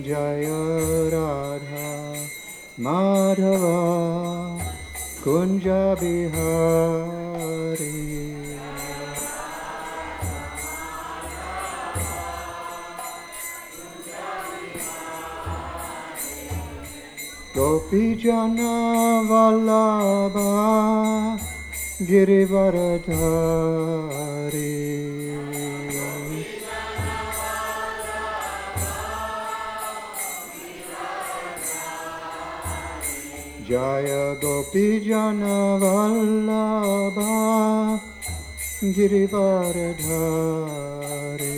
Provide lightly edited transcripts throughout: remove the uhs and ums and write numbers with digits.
Jaya Radha Madhava Kunja Bihari. Gopi Jana Vallabha Girivaradhari. Jaya Gopi Jana Vallabha Girivaradhari.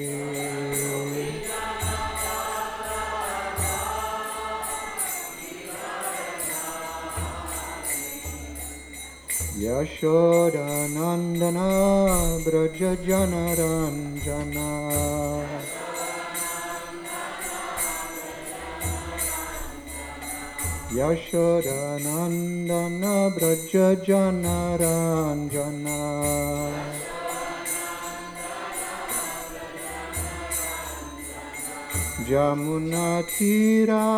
Yashoda Nandana Braja Janaranjana. Yashoda Nandana Braja Janaranjana. Jamuna Tira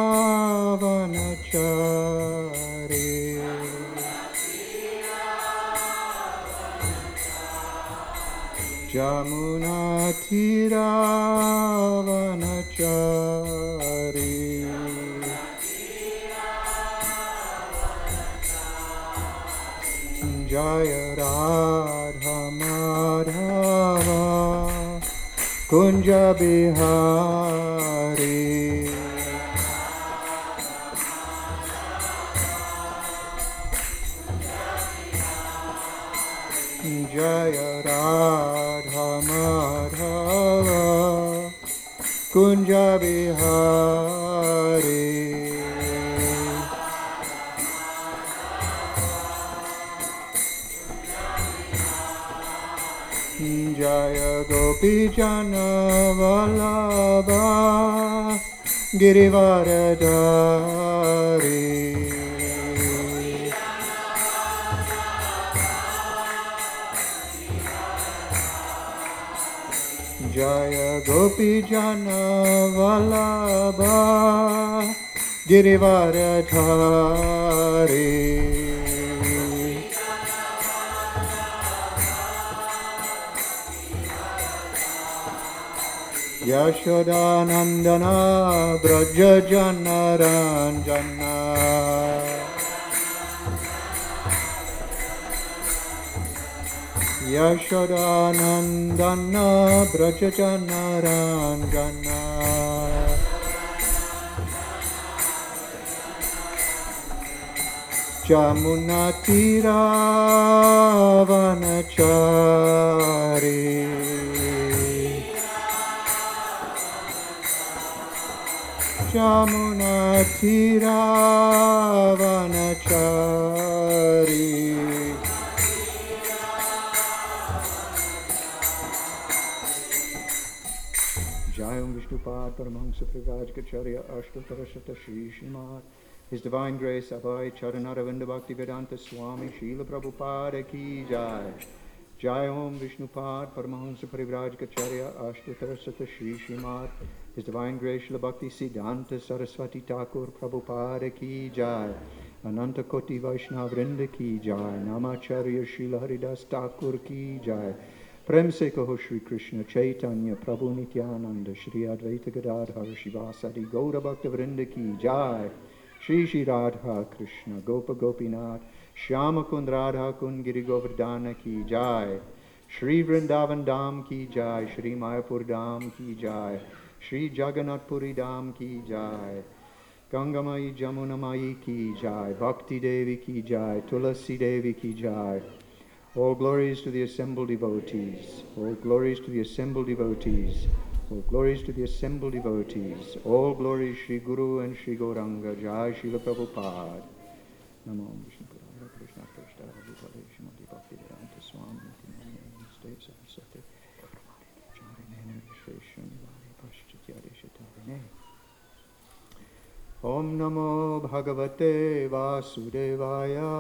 Vanachari. Jamuna Tira Vanachari. Jaya Radha Madhava Kunja Bihari. Jaya Radha Madhava Kunja Bihari. Jaya Gopi Jana Vallabha Girivaradhari. Jaya Gopi Jana Vallabha Girivaradhari. Yashoda Nandana Braja Janaranjana. Yashoda Nandana Braja Janaranjana. Jamuna Tira Vanachari. Jamuna Tira Vanachari. Jayam Vishnupad Paramahamsa Privajkacharya Ashtotarashata Shri Srimad His Divine Grace Abhay Charanaravinda Bhakti Vedanta Swami Srila Prabhupada Ki Jai. Jai Om Vishnupad Paramahamsa Parivrajkacharya Ashtotarashata Shri Srimad His Divine Grace Srila Bhakti Siddhanta Saraswati Thakur Prabhupada Ki Jai. Ananta Koti Vaishnav Vrinda Ki Jai. Namacharya Srila Haridas Thakur Ki Jai. Prem se kaho Shri Krishna Chaitanya Prabhu Nityananda Shri Advaita Gadadhar Shivasadi Gaura Bhakta Vrinda Ki Jai. Shri Shri Radha Krishna Gopa Gopinath Shyama Kund Radha Kund Giri Govardhana Ki Jai. Shri Vrindavan Dham Ki Jai. Shri Mayapur Dham Ki Jai. Shri Jagannath Puri Dham Ki Jai. Gangamai Jamunamai Ki Jai. Bhakti Devi Ki Jai. Tulasi Devi Ki Jai. All glories to the assembled devotees. All glories to the assembled devotees. All glories to the assembled devotees. All glories Shri Guru and Shri Gauranga. Jai Srila Prabhupada. Namo Vishnu Padaya Krishna Krishna Bhutale Shrimati Bhakti Vedanta Swami Namaste Saraswati Charinene Vishveshwani Vari Paschatyari Shatarine. Om Namo Bhagavate Vasudevaya.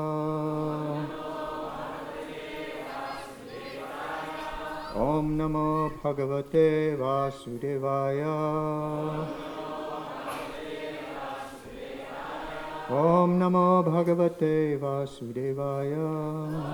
Om Namo Bhagavate Vasudevaya. Om Namo Bhagavate Vasudevaya.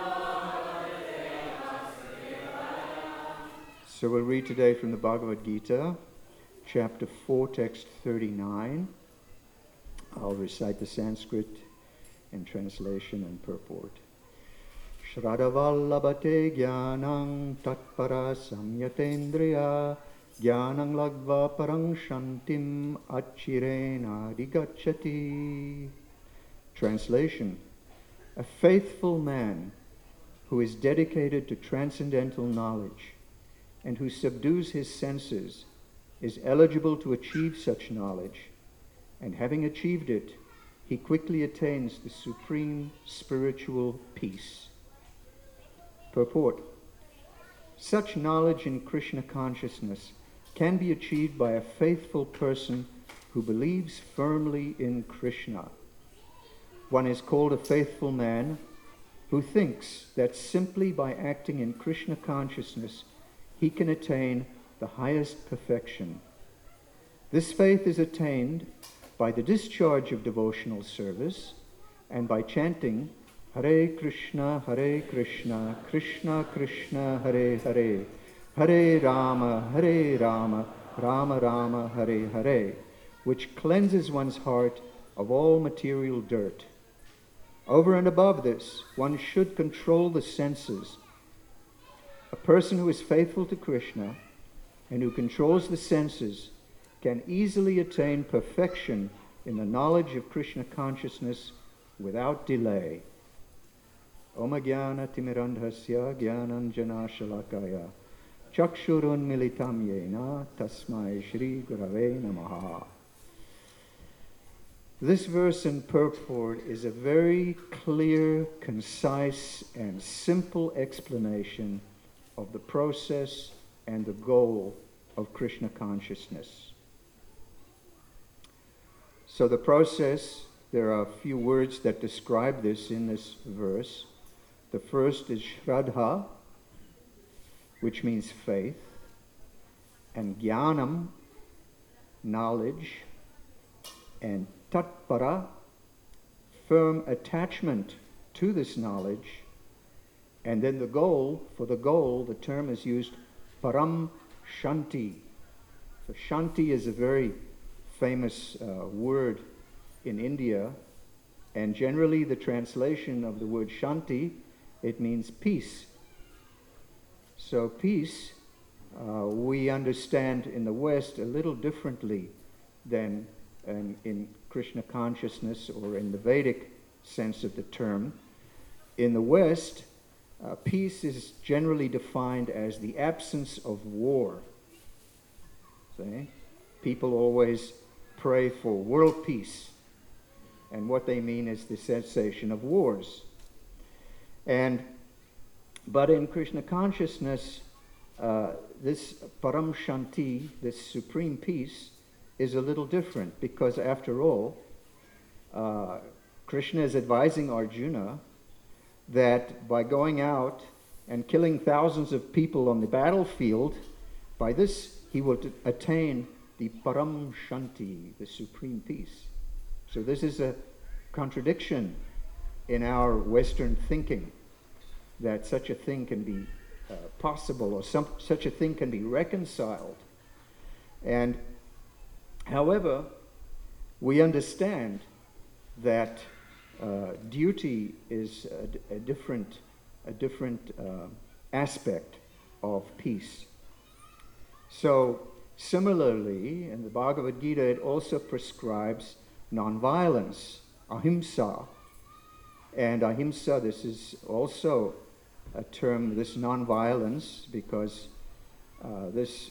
So we'll read today from the Bhagavad Gita, chapter 4, text 39. I'll recite the Sanskrit in translation and purport. Shradavallabhate jnanam tatpara samyatendriya jnanam lagva parang shantim achirena digacchati. Translation: a faithful man who is dedicated to transcendental knowledge and who subdues his senses is eligible to achieve such knowledge, and having achieved it, he quickly attains the supreme spiritual peace. Purport: such knowledge in Krishna consciousness can be achieved by a faithful person who believes firmly in Krishna. One is called a faithful man who thinks that simply by acting in Krishna consciousness he can attain the highest perfection. This faith is attained by the discharge of devotional service and by chanting Hare Krishna, Krishna Krishna, Hare Hare, Hare Rama, Rama Rama, Hare Hare, which cleanses one's heart of all material dirt. Over and above this, one should control the senses. A person who is faithful to Krishna and who controls the senses can easily attain perfection in the knowledge of Krishna consciousness without delay. Om Jnana Timirandhasya Jnananjana Shalakaya Chakshurun Militam Yena Tasmai Shri Gurave Namaha. This verse in purport is a very clear, concise, and simple explanation of the process and the goal of Krishna consciousness. So the process, there are a few words that describe this in this verse. The first is Shraddha, which means faith, and Jnanam, knowledge, and Tatpara, firm attachment to this knowledge, and then the goal, for the goal, the term is used Param Shanti. So Shanti is a very famous word in India, and generally the translation of the word Shanti, it means peace. So peace, we understand in the West a little differently than in Krishna consciousness or in the Vedic sense of the term. In the West, peace is generally defined as the absence of war. See? People always pray for world peace, and what they mean is the cessation of wars. But in Krishna consciousness, this Param Shanti, this supreme peace, is a little different, because after all, Krishna is advising Arjuna that by going out and killing thousands of people on the battlefield, by this he will attain the Param Shanti, the supreme peace. So this is a contradiction in our Western thinking, that such a thing can be possible, or such a thing can be reconciled. And however, we understand that duty is a different aspect of peace. So similarly, in the Bhagavad Gita, it also prescribes nonviolence, ahimsa. And ahimsa, this is also a term, this nonviolence, because this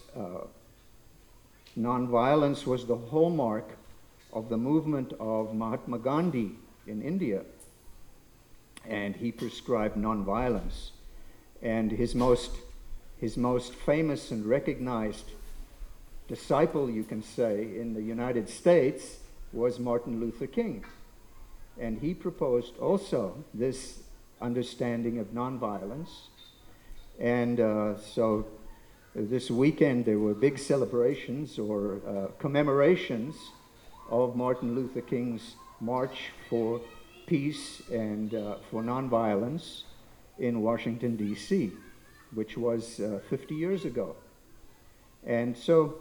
nonviolence was the hallmark of the movement of Mahatma Gandhi in India. And he prescribed nonviolence. And his most famous and recognized disciple, you can say, in the United States was Martin Luther King. And he proposed also this understanding of nonviolence. And so this weekend there were big celebrations or commemorations of Martin Luther King's March for Peace and for Nonviolence in Washington, D.C., which was 50 years ago. And so,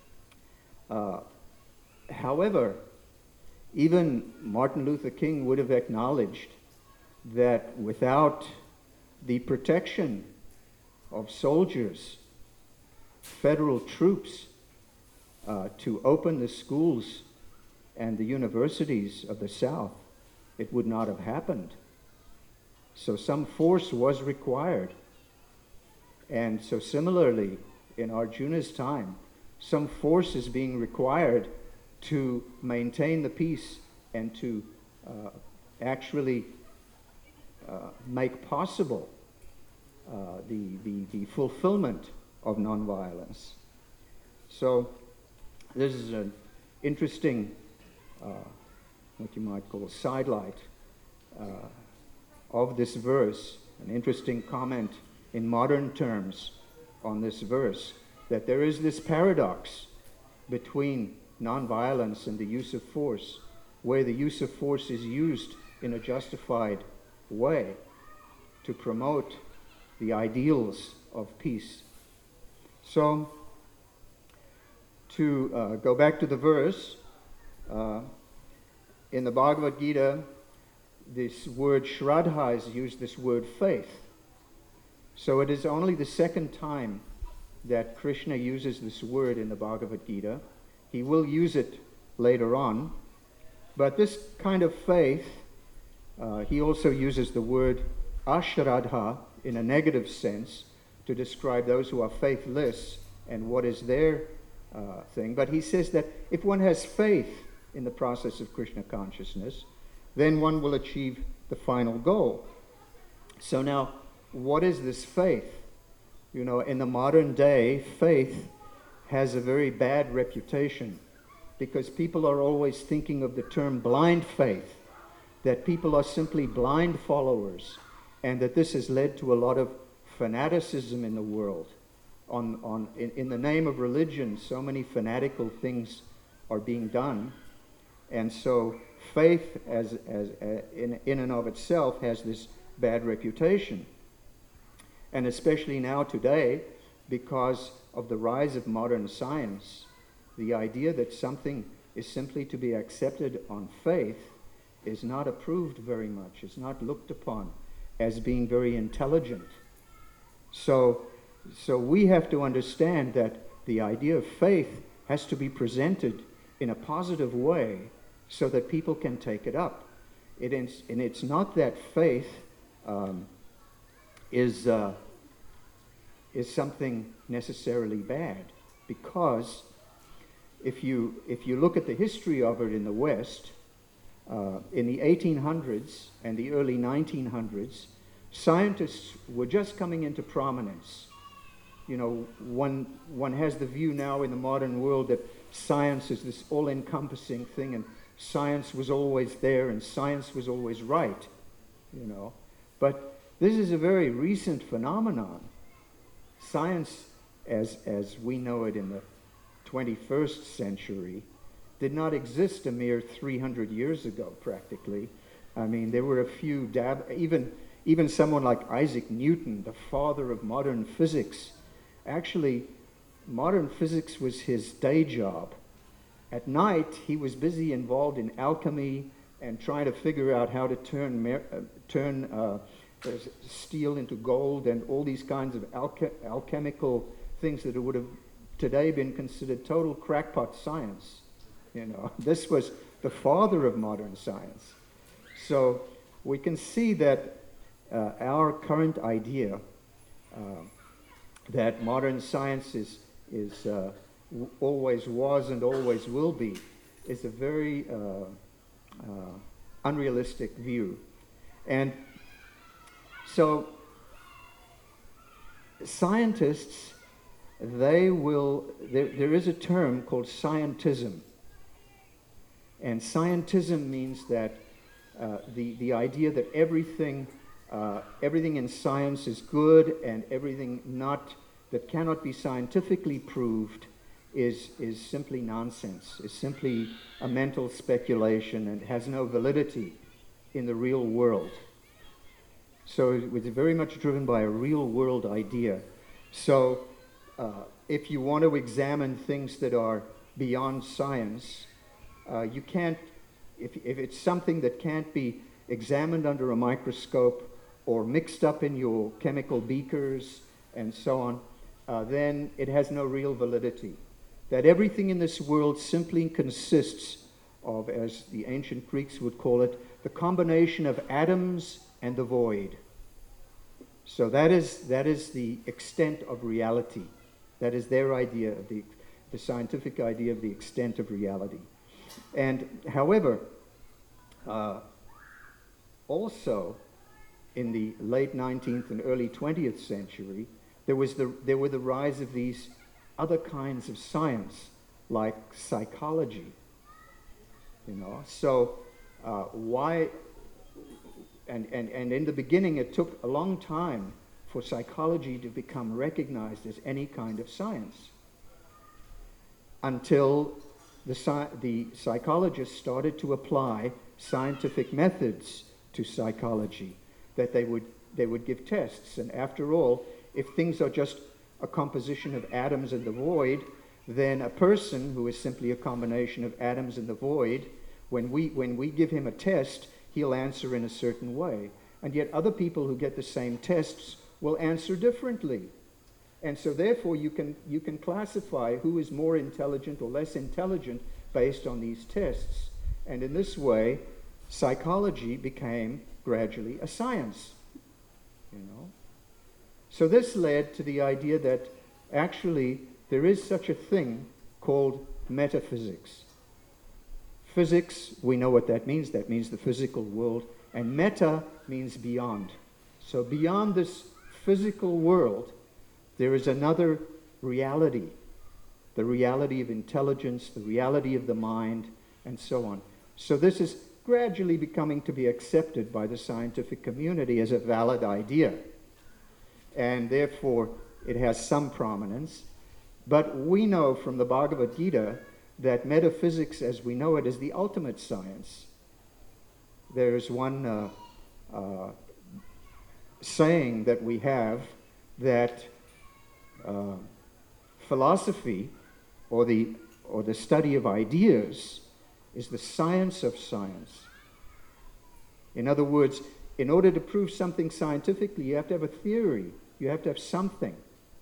however, even Martin Luther King would have acknowledged that without the protection of soldiers, federal troops, to open the schools and the universities of the South, it would not have happened. So some force was required. And so similarly, in Arjuna's time, some force is being required to maintain the peace and to actually make possible the fulfillment of nonviolence. So this is an interesting, what you might call a sidelight of this verse, an interesting comment in modern terms on this verse, that there is this paradox between nonviolence and the use of force, where the use of force is used in a justified way to promote the ideals of peace. So, to go back to the verse, in the Bhagavad Gita, this word Shraddha is used, this word faith. So it is only the second time that Krishna uses this word in the Bhagavad Gita. He will use it later on. But this kind of faith, he also uses the word ashraddha in a negative sense to describe those who are faithless and what is their thing. But he says that if one has faith in the process of Krishna consciousness, then one will achieve the final goal. So now, what is this faith? You know, in the modern day, faith has a very bad reputation because people are always thinking of the term blind faith, that people are simply blind followers, and that this has led to a lot of fanaticism in the world. In the name of religion, so many fanatical things are being done, and so faith in and of itself has this bad reputation. And especially now today, because of the rise of modern science, the idea that something is simply to be accepted on faith is not approved very much, is not looked upon as being very intelligent. So we have to understand that the idea of faith has to be presented in a positive way so that people can take it up. And it's not that faith is something necessarily bad, because if you look at the history of it in the West, in the 1800s and the early 1900s, scientists were just coming into prominence. You know, one has the view now in the modern world that science is this all-encompassing thing, and science was always there, and science was always right, you know. But this is a very recent phenomenon. Science, as we know it in the 21st century, did not exist a mere 300 years ago, practically. I mean, there were a few even someone like Isaac Newton, the father of modern physics. Actually, modern physics was his day job. At night, he was busy involved in alchemy and trying to figure out how to turn steel into gold and all these kinds of alchemical things that would have today been considered total crackpot science. You know, this was the father of modern science. So we can see that our current idea that modern science is always was and always will be is a very unrealistic view. And so scientists, there is a term called scientism. And scientism means that the idea that everything in science is good, and everything that cannot be scientifically proved is simply nonsense, is simply a mental speculation and has no validity in the real world. So it was very much driven by a real world idea. So if you want to examine things that are beyond science, you can't, if it's something that can't be examined under a microscope or mixed up in your chemical beakers and so on, then it has no real validity. That everything in this world simply consists of, as the ancient Greeks would call it, the combination of atoms and the void. So that is the extent of reality. That is their idea of the scientific idea of the extent of reality. And however, also in the late 19th and early 20th century, there were the rise of these other kinds of science, like psychology. So why? And in the beginning, it took a long time for psychology to become recognized as any kind of science, until the psychologists started to apply scientific methods to psychology, that they would give tests. And after all, if things are just a composition of atoms in the void, then a person who is simply a combination of atoms in the void, when we give him a test, he'll answer in a certain way. And yet other people who get the same tests will answer differently. And so therefore you can classify who is more intelligent or less intelligent based on these tests. And in this way, psychology became gradually a science. So this led to the idea that actually there is such a thing called metaphysics. Physics, we know what that means. That means the physical world. And meta means beyond. So beyond this physical world, there is another reality. The reality of intelligence, the reality of the mind, and so on. So this is gradually becoming to be accepted by the scientific community as a valid idea. And therefore, it has some prominence. But we know from the Bhagavad Gita that metaphysics, as we know it, is the ultimate science. There's one saying that we have that philosophy, or the study of ideas, is the science of science. In other words, in order to prove something scientifically, you have to have a theory. You have to have something,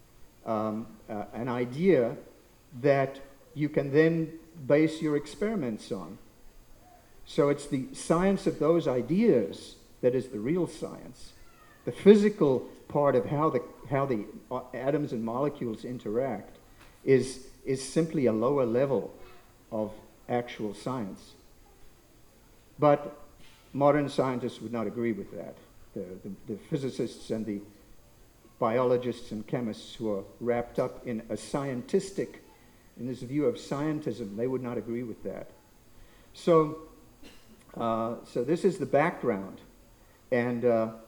an idea that you can then base your experiments on. So it's the science of those ideas that is the real science. The physical part of how the atoms and molecules interact is simply a lower level of actual science. But modern scientists would not agree with that. The physicists and the biologists and chemists who are wrapped up in this view of scientism, they would not agree with that. So this is the background. And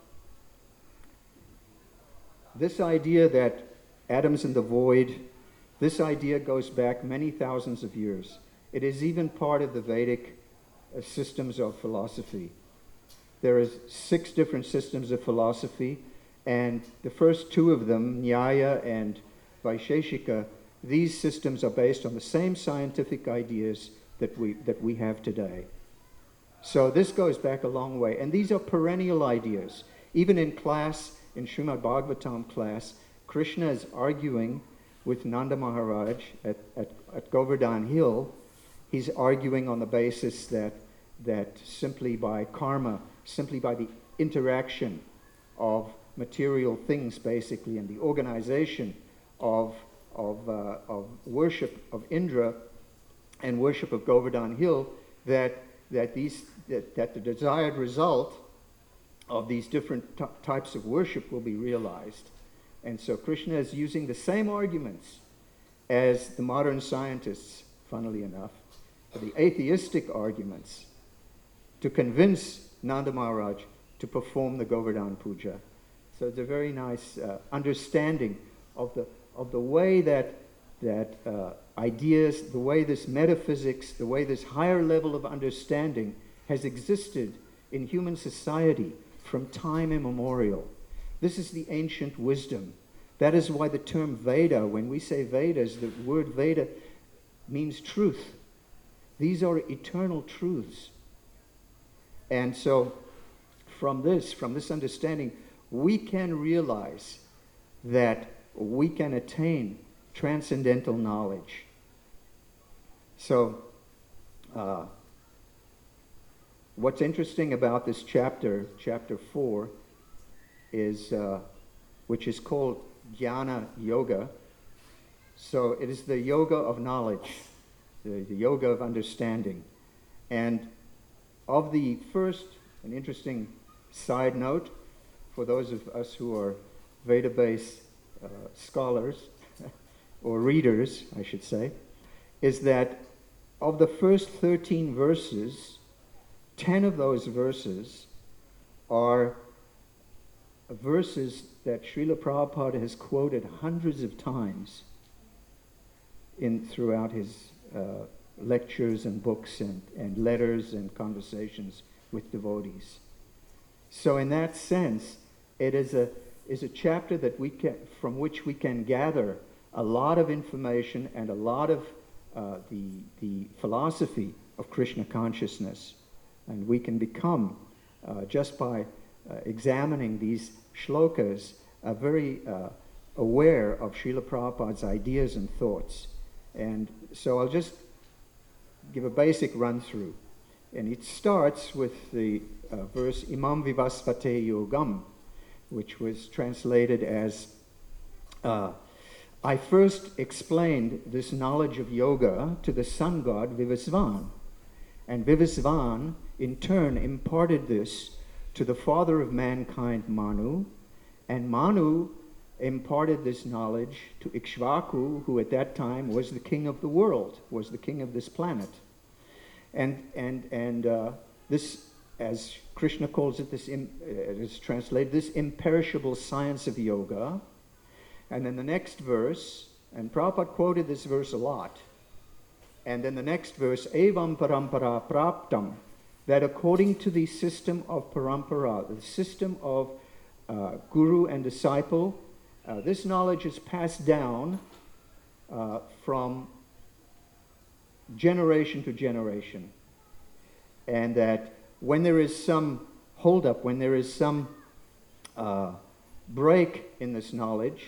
this idea that atoms in the void, this idea goes back many thousands of years. It is even part of the Vedic systems of philosophy. There is 6 different systems of philosophy, and the first 2 of them, Nyaya and Vaisheshika, these systems are based on the same scientific ideas that we have today. So this goes back a long way, and these are perennial ideas. Even in class, in Srimad Bhagavatam class, Krishna is arguing with Nanda Maharaj at Govardhan Hill. He's arguing on the basis that simply by karma, simply by the interaction of material things, basically, and the organization of worship of Indra and worship of Govardhan Hill, that the desired result of these different types of worship will be realized. And so Krishna is using the same arguments as the modern scientists, funnily enough, the atheistic arguments, to convince Nanda Maharaj to perform the Govardhan Puja. So it's a very nice understanding of the way that ideas, the way this metaphysics, the way this higher level of understanding has existed in human society from time immemorial. This is the ancient wisdom. That is why the term Veda, when we say Vedas, the word Veda means truth. These are eternal truths. And so from this understanding, we can realize that we can attain transcendental knowledge. So, what's interesting about this chapter, chapter 4, is which is called Jnana Yoga. So it is the yoga of knowledge, the yoga of understanding. And of the first, an interesting side note for those of us who are Veda-based scholars, or readers, I should say, is that of the first 13 verses, 10 of those verses are verses that Srila Prabhupada has quoted hundreds of times throughout his lectures and books and letters and conversations with devotees. So in that sense, it is a chapter that from which we can gather a lot of information and a lot of the philosophy of Krishna consciousness. And we can become, just by examining these shlokas, very aware of Srila Prabhupada's ideas and thoughts. And so I'll just give a basic run-through. And it starts with the verse Imam Vivasvate Yogam, which was translated as, I first explained this knowledge of yoga to the sun god Vivasvan, and Vivasvan in turn imparted this to the father of mankind Manu, and Manu imparted this knowledge to Ikshvaku, who at that time was the king of the world, was the king of this planet. And this, as Krishna calls it, it is translated, this imperishable science of yoga. And then the next verse, and Prabhupada quoted this verse a lot, and then the next verse, Evam parampara praptam, that according to the system of parampara, the system of guru and disciple, this knowledge is passed down from generation to generation. And that when there is some holdup, when there is some break in this knowledge,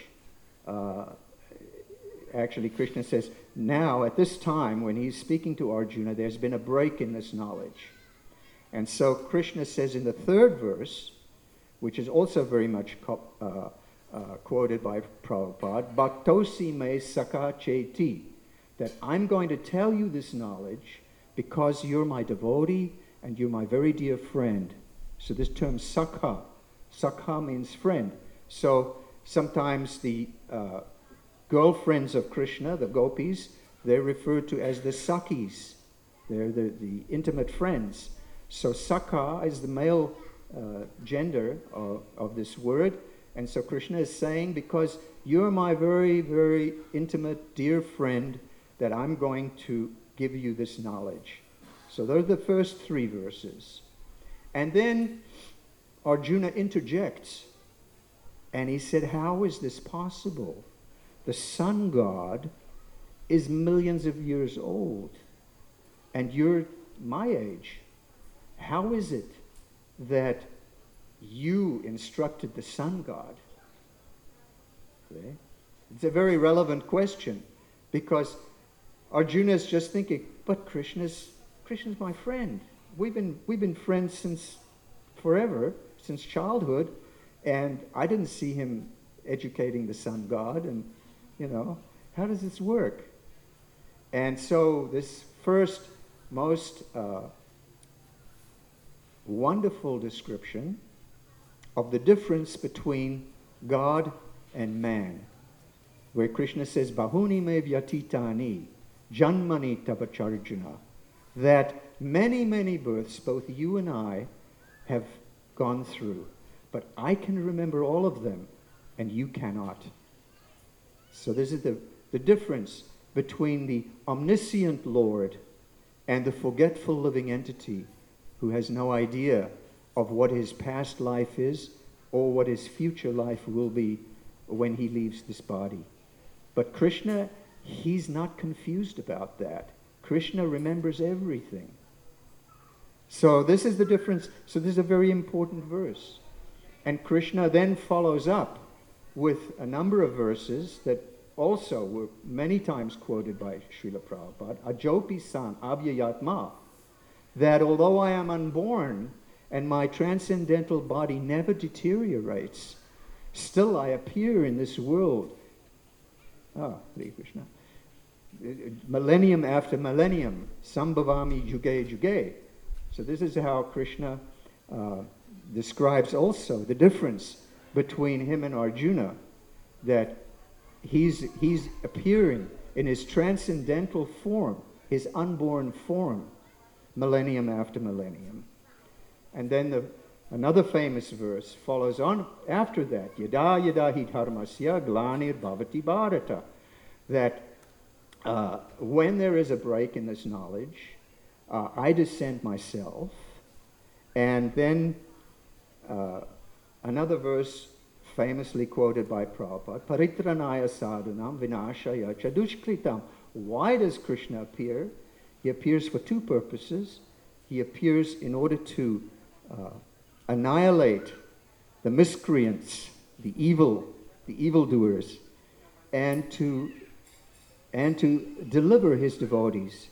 actually Krishna says, now at this time when he's speaking to Arjuna, there's been a break in this knowledge. And so Krishna says in the third verse, which is also very much quoted by Prabhupada, Bhaktosi me sakha cheti, that I'm going to tell you this knowledge because you're my devotee and you're my very dear friend. So this term sakha means friend. So sometimes the girlfriends of Krishna, the gopis, they're referred to as the sakhis. They're the intimate friends. So sakha is the male gender of this word. And so Krishna is saying, because you're my very, very intimate, dear friend, that I'm going to give you this knowledge. So those are the first three verses. And then Arjuna interjects, and he said, how is this possible? The sun god is millions of years old, and you're my age. How is it that you instructed the sun god? Okay? It's a very relevant question, because Arjuna is just thinking, but Krishna's my friend. We've been friends since forever, since childhood, and I didn't see him educating the sun god, and how does this work? And so this first most wonderful description of the difference between God and man, where Krishna says, Bahuni me vyatitani, janmani tapacharjuna, that many, many births, both you and I, have gone through, but I can remember all of them, and you cannot. So this is the difference between the omniscient Lord and the forgetful living entity who has no idea of what his past life is or what his future life will be when he leaves this body. But Krishna, he's not confused about that. Krishna remembers everything. So this is the difference. So this is a very important verse. And Krishna then follows up with a number of verses that also were many times quoted by Srila Prabhupada. Ajopi san abhyayatma, that although I am unborn and my transcendental body never deteriorates, still I appear in this world. Hare Krishna. Millennium after millennium, sambhavami juge juge. So this is how Krishna describes also the difference between him and Arjuna, that he's appearing in his transcendental form, his unborn form, millennium after millennium. And then another famous verse follows on after that, yada yada hi dharmasya glanir bhavati bharata, that when there is a break in this knowledge, I descend myself. And then another verse famously quoted by Prabhupada, paritranaya sadhunam vinashaya chadushkritam. Why does Krishna appear? He appears for two purposes. He appears in order to annihilate the miscreants, the evildoers, and to deliver his devotees.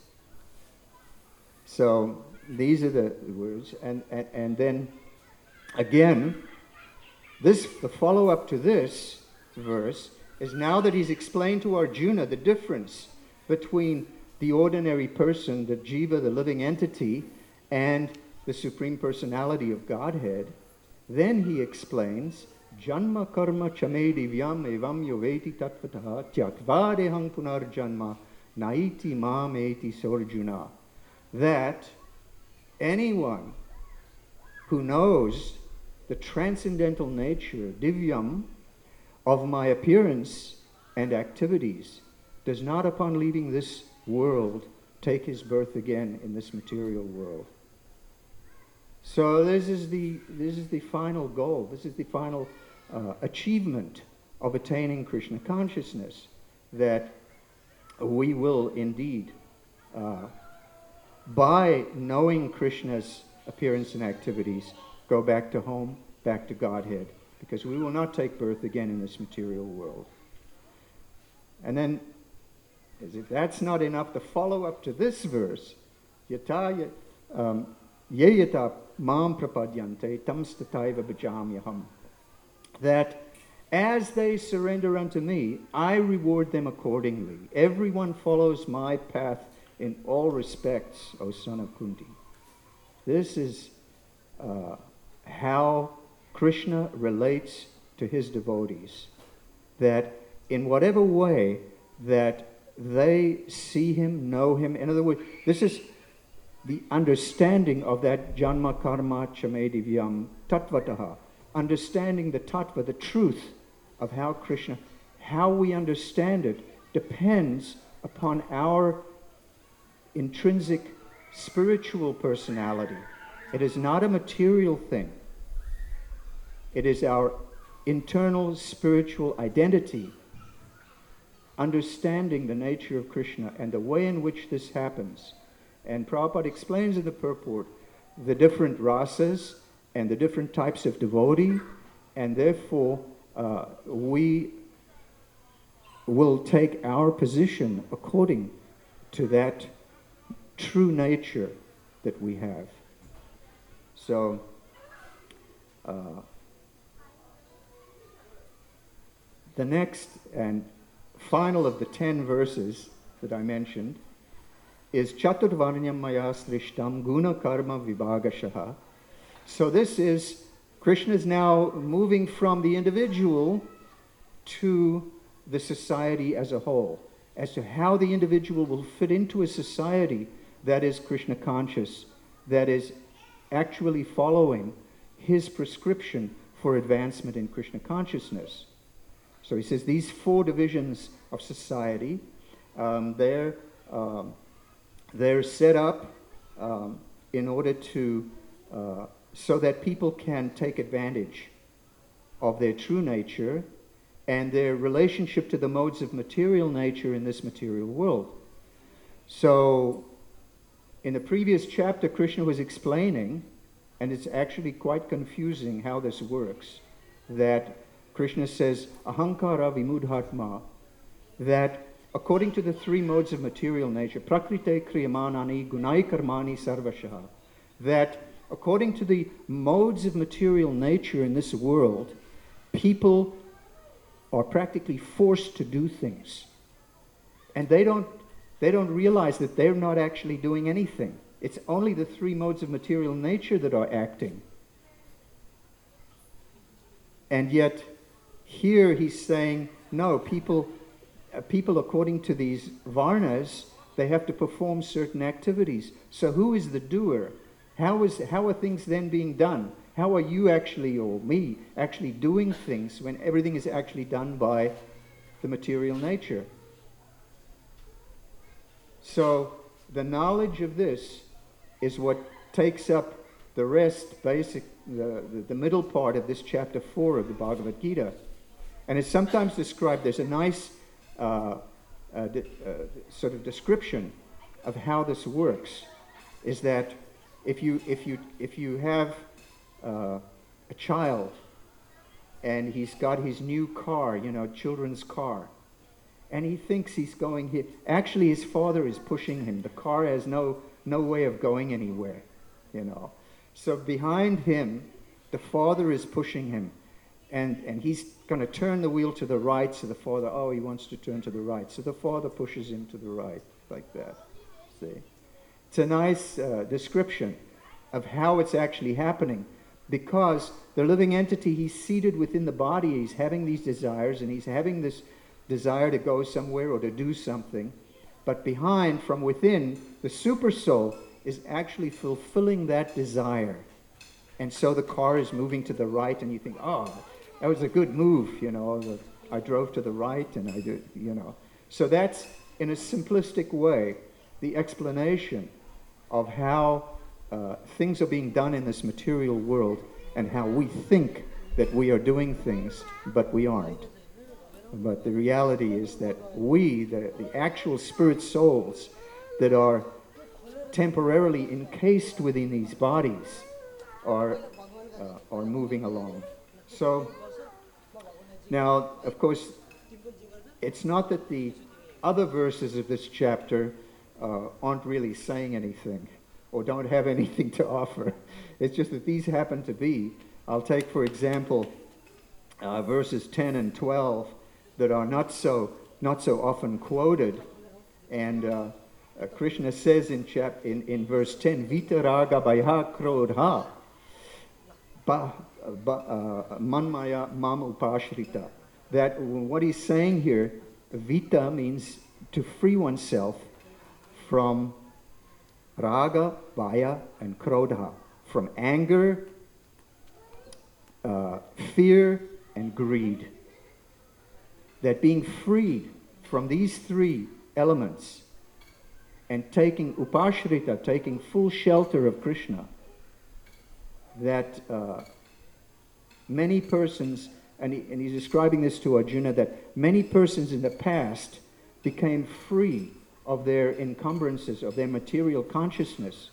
So these are the words, and then again, the follow-up to this verse is now that he's explained to Arjuna the difference between the ordinary person, the jiva, the living entity, and the Supreme Personality of Godhead. Then he explains, Janma karma chame divyam evam yoveti tatvataha tyaktva dehang punar janma naiti mam eti sorjuna. That anyone who knows the transcendental nature, divyam, of my appearance and activities, does not upon leaving this world take his birth again in this material world. So this is the final goal. This is the final achievement of attaining Krishna consciousness, that we will indeed, by knowing Krishna's appearance and activities, go back to home, back to Godhead, because we will not take birth again in this material world. And then, as if that's not enough, the follow-up to this verse, yata yeyata mam prapadyante tam stataiva bhajamyaham, that as they surrender unto me, I reward them accordingly. Everyone follows my path in all respects, O son of Kunti. This is how Krishna relates to his devotees, that in whatever way that they see him, know him, in other words, this is the understanding of that janma karma chame divyam tattvataha, understanding the tattva, the truth of how Krishna, how we understand it, depends upon our intrinsic spiritual personality. It is not a material thing. It is our internal spiritual identity, understanding the nature of Krishna and the way in which this happens. And Prabhupada explains in the purport the different rasas and the different types of devotee, and therefore we will take our position according to that true nature that we have. So, the next and final of the 10 verses that I mentioned is Chaturvarnyam maya srishtam guna karma vibhagashaha. So this is, Krishna is now moving from the individual to the society as a whole, as to how the individual will fit into a society that is Krishna conscious, that is actually following his prescription for advancement in Krishna consciousness. So he says these four divisions of society, they're set up in order to, so that people can take advantage of their true nature and their relationship to the modes of material nature in this material world. So in the previous chapter, Krishna was explaining, and it's actually quite confusing how this works, that Krishna says, ahankara vimudhatma, that according to the three modes of material nature, prakrite kriyamanani gunai karmani sarvashaha, that according to the modes of material nature in this world, people are practically forced to do things. And they don't realize that they're not actually doing anything. It's only the three modes of material nature that are acting. And yet, here he's saying, no, people according to these varnas, they have to perform certain activities. So who is the doer? How are things then being done? How are you actually, or me, actually doing things when everything is actually done by the material nature? So the knowledge of this is what takes up the rest, the middle part of this chapter 4 of the Bhagavad Gita. And it's sometimes described, there's a nice sort of description of how this works, is that if you have a child and he's got his new car, children's car, and he thinks he's going here. Actually, his father is pushing him. The car has no way of going anywhere, So behind him, the father is pushing him. And he's going to turn the wheel to the right, so the father, he wants to turn to the right. So the father pushes him to the right, like that. See? It's a nice description of how it's actually happening. Because the living entity, he's seated within the body, he's having these desires, and he's having this desire to go somewhere or to do something. But behind, from within, the super soul is actually fulfilling that desire. And so the car is moving to the right, and you think, that was a good move, I drove to the right, and I did, So that's, in a simplistic way, the explanation of how things are being done in this material world and how we think that we are doing things, but we aren't. But the reality is that we, the actual spirit souls that are temporarily encased within these bodies, are moving along. So, now, of course, it's not that the other verses of this chapter aren't really saying anything or don't have anything to offer. It's just that these happen to be. I'll take, for example, verses 10 and 12 that are not so often quoted. And Krishna says in verse 10, Vitaraga Bhaya Krodha Manmaya Mam Upashrita. That what he's saying here, Vita means to free oneself from Raga, Bhaya, and Krodha, from anger, fear, and greed. That being freed from these three elements and taking upashrita, taking full shelter of Krishna, that many persons, and he's describing this to Arjuna, that many persons in the past became free of their encumbrances, of their material consciousness,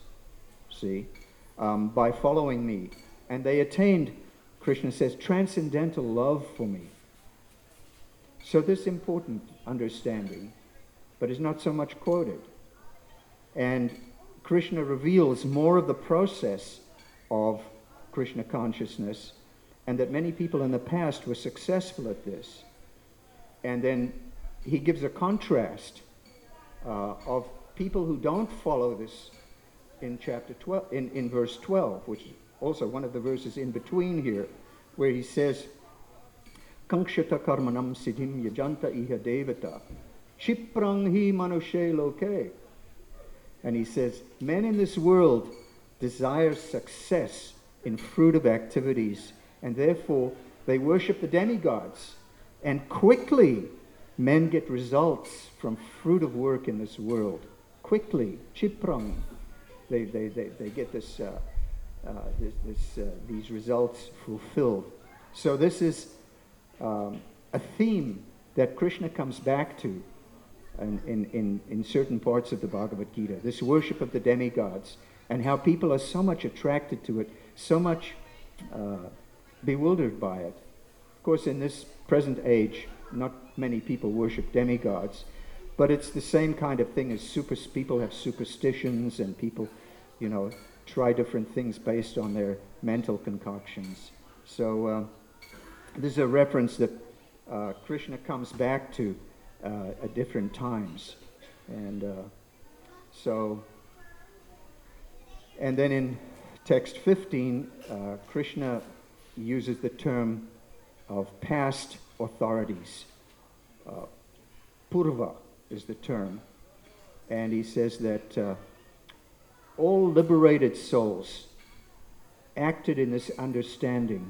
by following me. And they attained, Krishna says, transcendental love for me. So this important understanding, but is not so much quoted. And Krishna reveals more of the process of Krishna consciousness, and that many people in the past were successful at this. And then he gives a contrast of people who don't follow this in chapter 12, in verse 12, which is also one of the verses in between here, where he says, Kankshata karmanam siddhim yajanta iha devata chiprang hi manushe loke. And he says, men in this world desire success in fruitive activities, and therefore they worship the demigods And quickly, men get results from fruit of work in this world. Quickly, chiprang, they get these results fulfilled. So this is a theme that Krishna comes back to in certain parts of the Bhagavad Gita. This worship of the demigods, and how people are so much attracted to it, so much bewildered by it. Of course, in this present age, not many people worship demigods, but it's the same kind of thing as people have superstitions, and people, try different things based on their mental concoctions. So this is a reference that Krishna comes back to at different times. And then in text 15, Krishna uses the term of past authorities. Purva is the term. And he says that all liberated souls acted in this understanding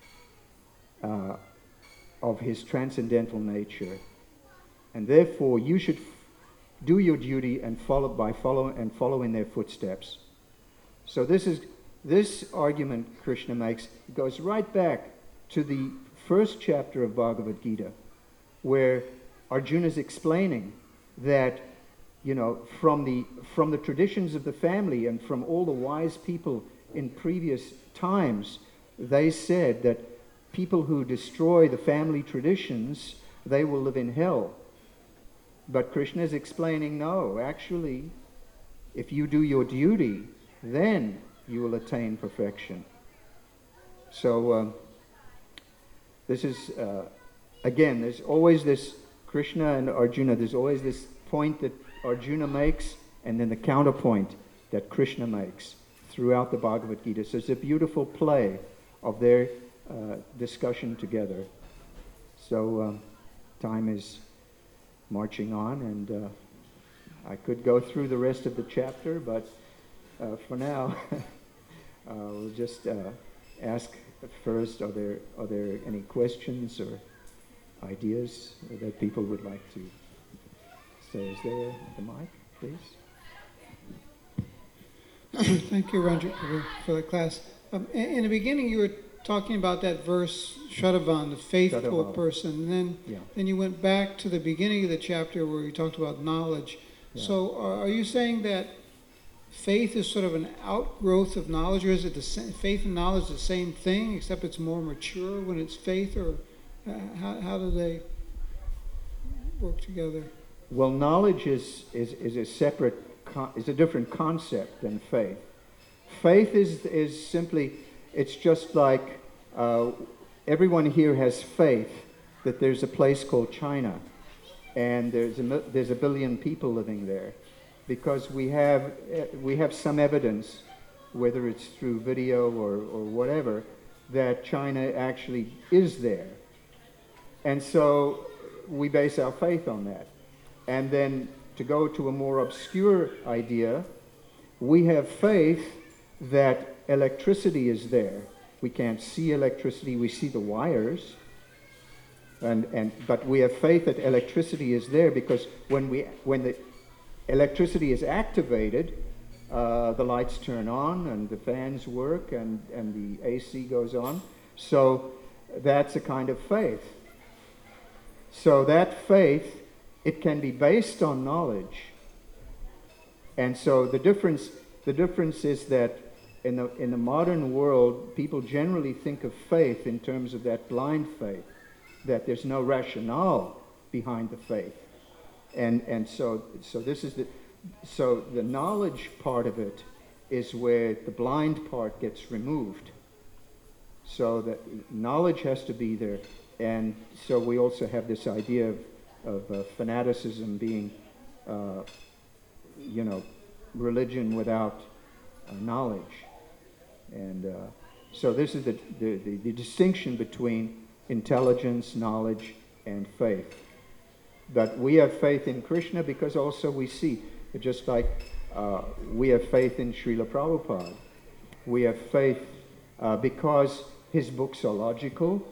of his transcendental nature. And therefore, you should do your duty and follow in their footsteps. So this argument Krishna makes goes right back to the first chapter of Bhagavad Gita, where Arjuna is explaining that, from the traditions of the family and from all the wise people in previous times, they said that people who destroy the family traditions, they will live in hell. But Krishna is explaining, no, actually, if you do your duty, then you will attain perfection. So this is, again, there's always this, Krishna and Arjuna, there's always this point that Arjuna makes, and then the counterpoint that Krishna makes throughout the Bhagavad Gita. So it's a beautiful play of their discussion together. So time is marching on, and I could go through the rest of the chapter, but for now, we'll just ask first, are there any questions or ideas that people would like to say? Is there the mic, please? Thank you, Ranjit, for the class. In the beginning, you were talking about that verse, Shadavan, the faithful person. And then you went back to the beginning of the chapter where you talked about knowledge. Yeah. So are you saying that faith is sort of an outgrowth of knowledge, or is it faith and knowledge the same thing, except it's more mature when it's faith, or how do they work together? Well, knowledge is a separate, is a different concept than faith. Faith is simply, it's just like everyone here has faith that there's a place called China, and there's a billion people living there, because we have some evidence, whether it's through video or whatever, that China actually is there. And so we base our faith on that. And then to go to a more obscure idea, we have faith that electricity is there. We can't see electricity, we see the wires. But we have faith that electricity is there, because when the electricity is activated, the lights turn on and the fans work and the AC goes on. So that's a kind of faith. So that faith, it can be based on knowledge. And so the difference is that in the modern world, people generally think of faith in terms of that blind faith, that there's no rationale behind the faith. And so this is the knowledge part of it is where the blind part gets removed. So that knowledge has to be there. And so we also have this idea of fanaticism being, religion without knowledge. And so this is the distinction between intelligence, knowledge, and faith. But we have faith in Krishna because also we see, just like we have faith in Srila Prabhupada. We have faith because his books are logical,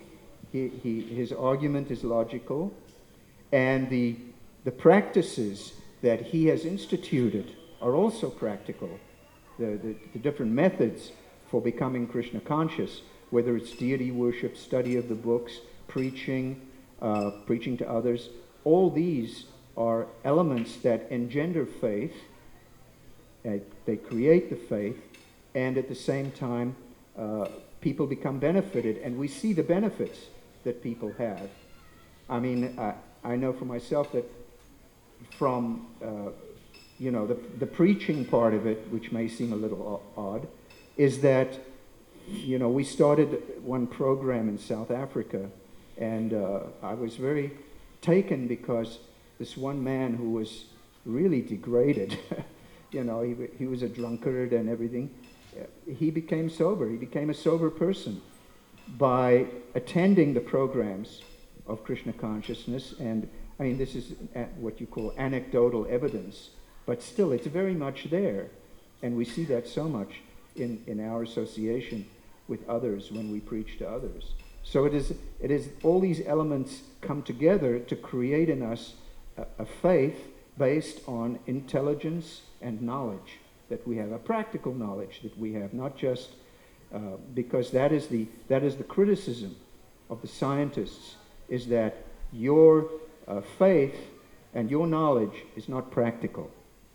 his argument is logical, and the practices that he has instituted are also practical. The different methods for becoming Krishna conscious, whether it's deity worship, study of the books, preaching, preaching to others, all these are elements that engender faith, they create the faith, and at the same time people become benefited, and we see the benefits that people have. I mean, I know for myself that from the preaching part of it, which may seem a little odd, is that we started one program in South Africa, and I was very taken because this one man who was really degraded, he was a drunkard and everything, he became sober. He became a sober person by attending the programs of Krishna consciousness. And I mean, this is what you call anecdotal evidence, but still it's very much there. And we see that so much in our association with others when we preach to others. So it is all these elements come together to create in us a faith based on intelligence and knowledge that we have, a practical knowledge that we have, not just because that is the criticism of the scientists, is that your faith and your knowledge is not practical.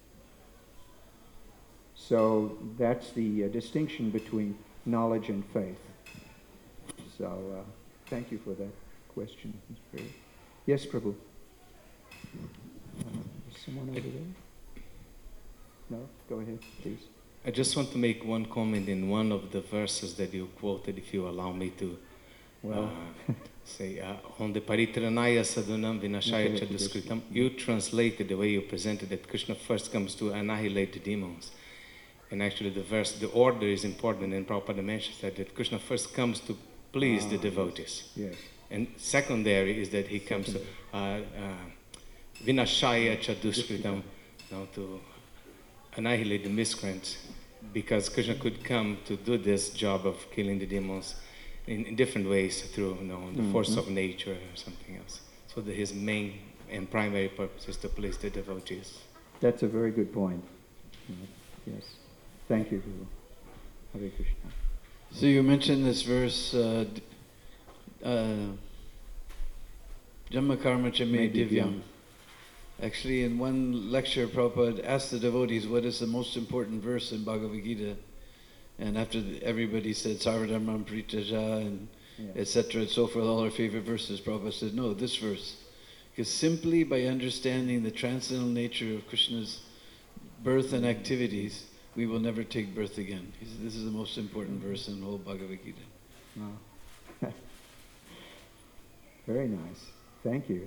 So that's the distinction between knowledge and faith. So thank you for that question. Yes, Prabhu. Is someone over there? No? Go ahead, please. I just want to make one comment in one of the verses that you quoted, if you allow me to say, on the Paritranaya Sadhunam Vinashaya Chaduskritam, you translated the way you presented that Krishna first comes to annihilate the demons. And actually the order is important, and Prabhupada mentions that Krishna first comes to please the devotees. Yes. And secondary is that he comes to Vinashaya Chaduskritam, to annihilate the miscreants, because Krishna could come to do this job of killing the demons in different ways through the force of nature or something else. So that his main and primary purpose is to please the devotees. That's a very good point. Yes. Thank you, Guru. Hare Krishna. So you mentioned this verse, Jamma Karma Cha Me Divyam. Actually, in one lecture, Prabhupada asked the devotees, what is the most important verse in Bhagavad Gita? And after everybody said Sarvadharmam Paritaja and etc. and so forth, all our favorite verses, Prabhupada said, no, this verse. Because simply by understanding the transcendental nature of Krishna's birth and activities, we will never take birth again. He said, this is the most important verse in the whole Bhagavad Gita. Wow. Very nice. Thank you.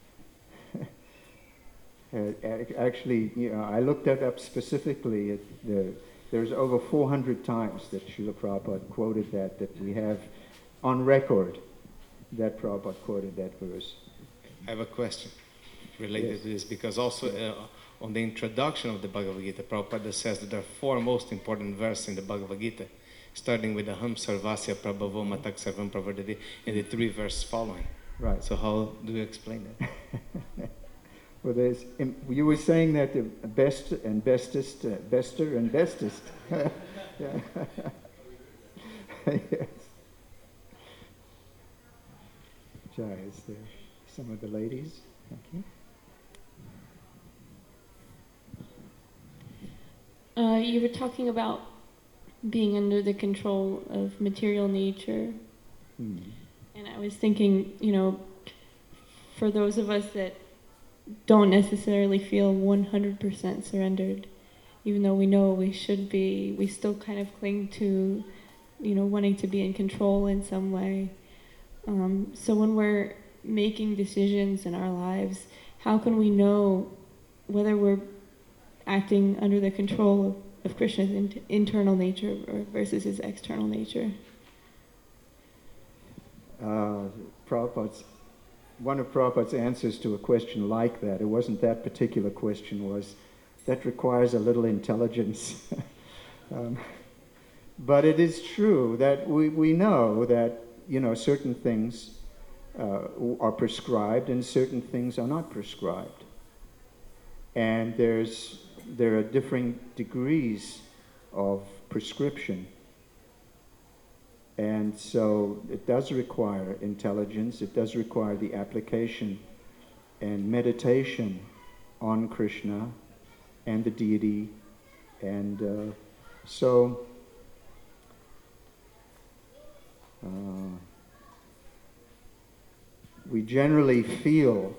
Actually, I looked that up specifically. There's over 400 times that Srila Prabhupada quoted that we have on record that Prabhupada quoted that verse. I have a question related to this, because also on the introduction of the Bhagavad Gita, Prabhupada says that there are four most important verses in the Bhagavad Gita, starting with Aham Sarvasya Prabhavo Matak Sarvam Pravardati, and the three verses following. Right. So how do you explain that? Well, you were saying that the best and bestest, bester and bestest. Yes. Jai, is there some of the ladies? Thank you. You were talking about being under the control of material nature. And I was thinking, for those of us that don't necessarily feel 100% surrendered, even though we know we should be, we still kind of cling to, wanting to be in control in some way. So when we're making decisions in our lives, how can we know whether we're acting under the control of Krishna's internal nature versus his external nature? One of Prabhupada's answers to a question like that, it wasn't that particular question, was that requires a little intelligence. But it is true that we know that certain things are prescribed and certain things are not prescribed. And there are differing degrees of prescription. And so it does require intelligence, it does require the application and meditation on Krishna and the deity. And we generally feel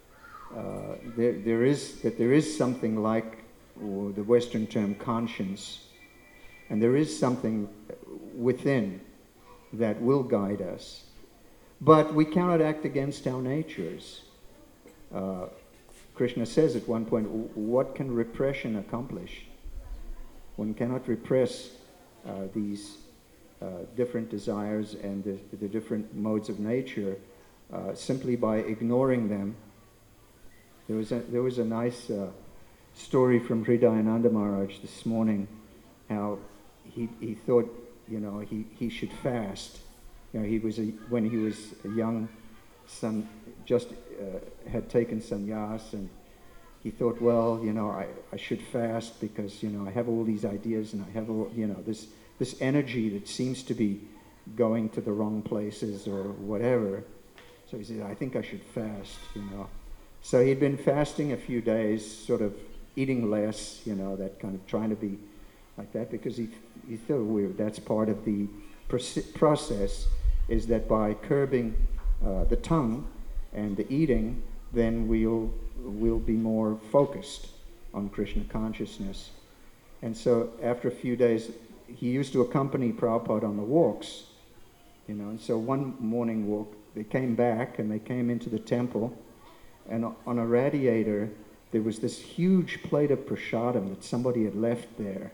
there is something like the Western term conscience, and there is something within that will guide us. But we cannot act against our natures. Krishna says at one point, what can repression accomplish? One cannot repress these different desires and the different modes of nature simply by ignoring them. There was a nice story from Hridayananda Maharaj this morning, how he thought, he should fast. When he was a young son, just had taken sannyas, and he thought, well, I should fast because, I have all these ideas and I have all, this energy that seems to be going to the wrong places or whatever. So he said, I think I should fast, So he'd been fasting a few days, sort of eating less, that kind of trying to be like that, because he thought that's part of the process, is that by curbing the tongue and the eating, then we'll be more focused on Krishna consciousness. And so after a few days, he used to accompany Prabhupada on the walks, and so one morning walk, they came back and they came into the temple, and on a radiator there was this huge plate of prasadam that somebody had left there,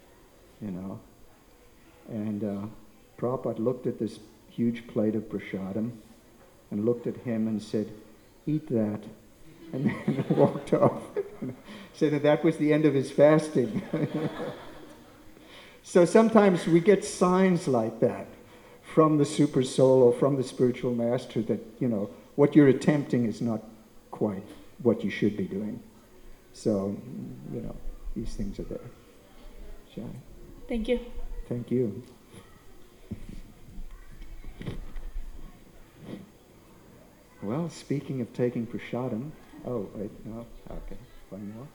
and Prabhupada looked at this huge plate of prasadam and looked at him and said, eat that, and then walked off. Said that was the end of his fasting. So sometimes we get signs like that from the super soul or from the spiritual master that, what you're attempting is not quite what you should be doing. So, these things are there. Shai. Thank you. Thank you. Well, speaking of taking prasadam, okay, one more.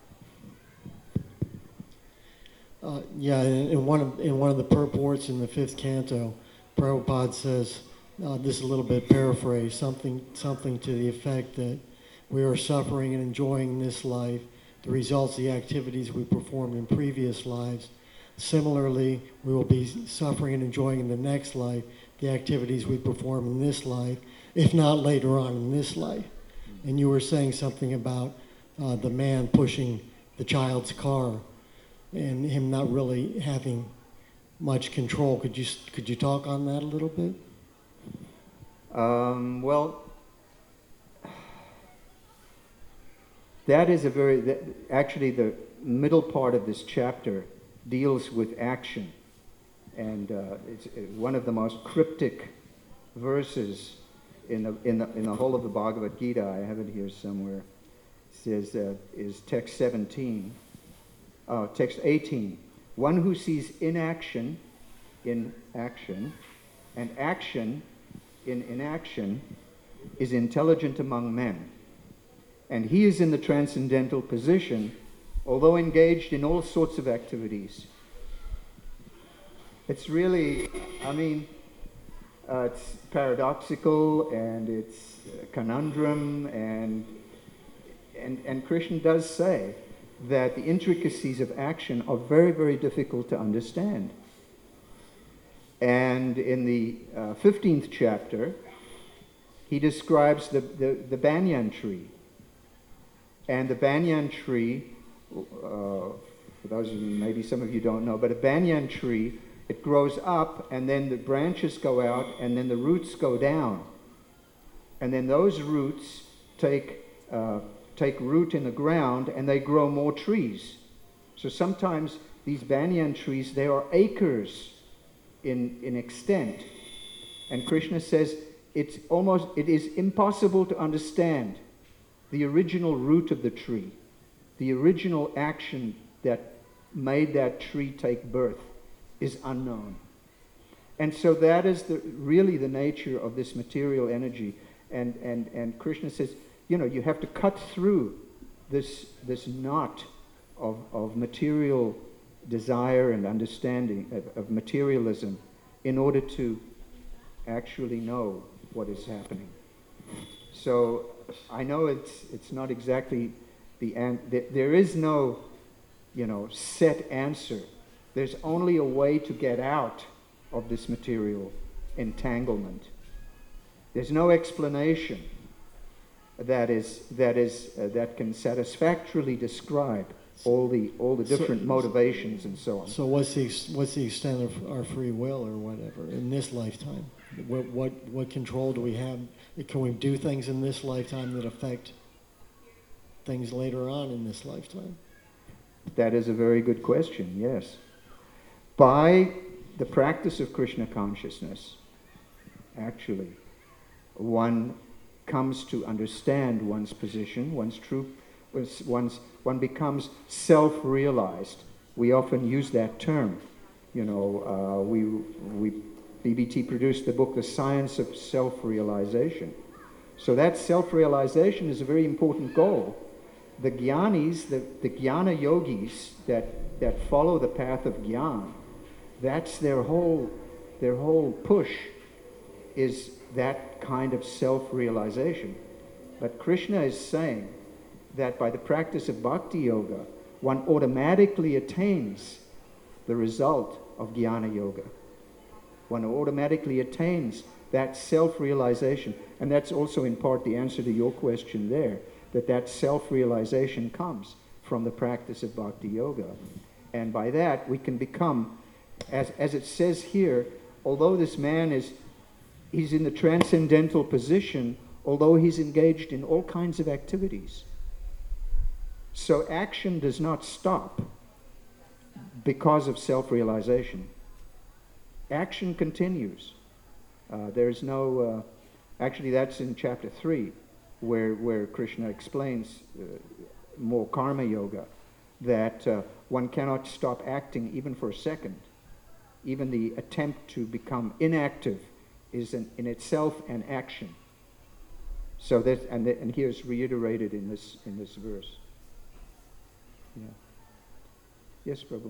In one of the purports in the 5th canto, Prabhupada says, this is a little bit paraphrased, something to the effect that we are suffering and enjoying in this life the results of the activities we performed in previous lives. Similarly, we will be suffering and enjoying in the next life the activities we perform in this life, if not later on in this life. And you were saying something about the man pushing the child's car and him not really having much control. Could you talk on that a little bit? Well, that is actually the middle part of this chapter deals with action, and it's one of the most cryptic verses in the whole of the Bhagavad Gita. I have it here somewhere. It says is text 18. One who sees inaction in action and action in inaction is intelligent among men, and he is in the transcendental position, although engaged in all sorts of activities. It's really, it's paradoxical, and it's a conundrum, and Krishna does say that the intricacies of action are very, very difficult to understand. And in the 15th chapter, he describes the banyan tree. And the banyan tree, for those of you, maybe some of you don't know, but a banyan tree, it grows up, and then the branches go out, and then the roots go down. And then those roots take root in the ground, and they grow more trees. So sometimes these banyan trees, they are acres in extent. And Krishna says, it is impossible to understand the original root of the tree, the original action that made that tree take birth is unknown. And so that is really the nature of this material energy. And Krishna says, you have to cut through this knot of material desire and understanding of materialism in order to actually know what is happening. So I know it's not exactly there is no set answer. There's only a way to get out of this material entanglement. There's no explanation that can satisfactorily describe all the different motivations and so on. So what's the extent of our free will or whatever in this lifetime? What control do we have? Can we do things in this lifetime that affect things later on in this lifetime? That is a very good question, yes. By the practice of Krishna consciousness, actually, one comes to understand one's position, one becomes self-realized. We often use that term. BBT produced the book, The Science of Self-Realization. So that self-realization is a very important goal. The jnanis, the jnana yogis that follow the path of jnana, that's their whole push is that kind of self-realization. But Krishna is saying that by the practice of bhakti yoga, one automatically attains the result of jnana yoga. One automatically attains that self-realization. And that's also in part the answer to your question there, that self-realization comes from the practice of bhakti yoga. And by that, we can become, as it says here, although this man he's in the transcendental position, although he's engaged in all kinds of activities. So action does not stop because of self-realization. Action continues. There's no... actually, that's in chapter 3, where Krishna explains more karma yoga, that one cannot stop acting even for a second. Even the attempt to become inactive is in itself an action. So that, and here it's reiterated in this verse. Yeah. Yes, Prabhu.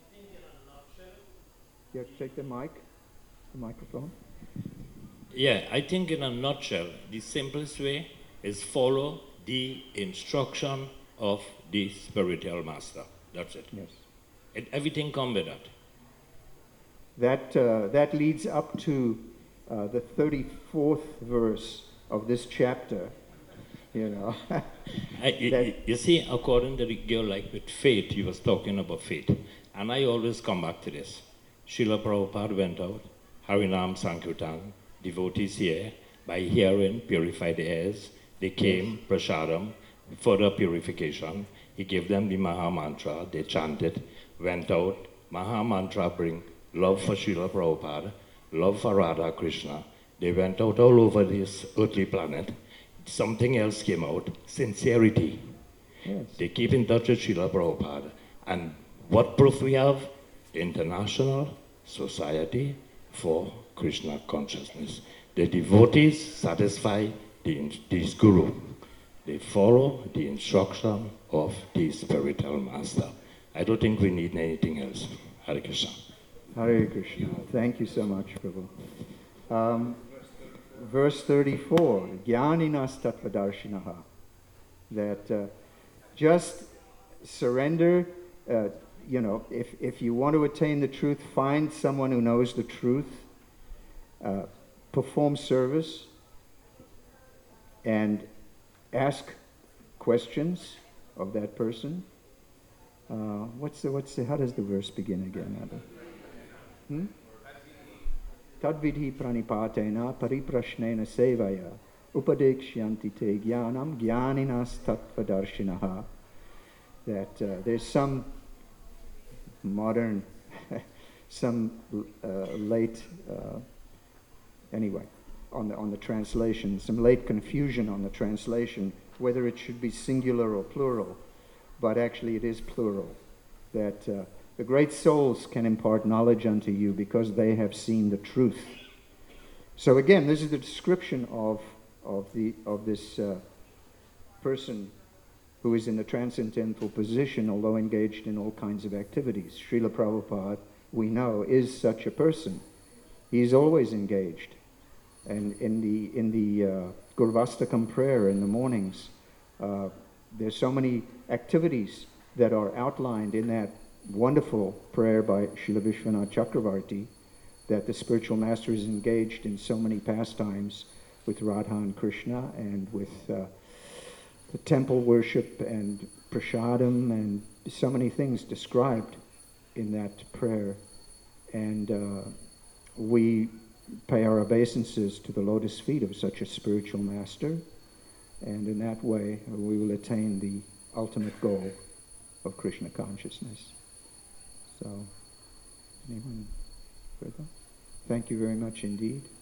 You have to take the microphone. Yeah, I think in a nutshell, the simplest way is follow the instruction of the spiritual master. That's it. Yes. And everything comes with that. That leads up to the 34th verse of this chapter. You see, according to the girl, like with faith, he was talking about faith. And I always come back to this. Srila Prabhupada went out, Harinam Sankirtan, devotees here, by hearing, purified the airs. They came, prasadam, further purification. He gave them the Maha Mantra, they chanted, went out. Maha Mantra bring love for Srila Prabhupada, love for Radha Krishna. They went out all over this earthly planet. Something else came out, sincerity. Yes. They keep in touch with Srila Prabhupada. And what proof we have? International Society for Krishna Consciousness. The devotees satisfy this guru. They follow the instruction of the spiritual master. I don't think we need anything else. Hare Krishna. Hare Krishna. Thank you so much, Prabhu. Verse 34, Jnaninas Tattvadarshinaha, that just surrender, if you want to attain the truth, find someone who knows the truth, perform service, and ask questions of that person. How does the verse begin again? Tadvidhi pranipatena pariprashnena sevaya upadeksyanti te jnanam jnaninas tattvadarshinaha. That there's some modern, some late, anyway. on the translation, some late confusion on the translation, whether it should be singular or plural, but actually it is plural, that the great souls can impart knowledge unto you because they have seen the truth. So again, this is the description of this person who is in the transcendental position, although engaged in all kinds of activities. Srila Prabhupada, we know, is such a person. He's always engaged. And in the Gurvastakam prayer in the mornings, there's so many activities that are outlined in that wonderful prayer by Srila Vishwanath Chakravarti, that the spiritual master is engaged in so many pastimes with Radha and Krishna, and with the temple worship and prasadam, and so many things described in that prayer. And we pay our obeisances to the lotus feet of such a spiritual master, and in that way we will attain the ultimate goal of Krishna consciousness. So, anyone further? Thank you very much indeed.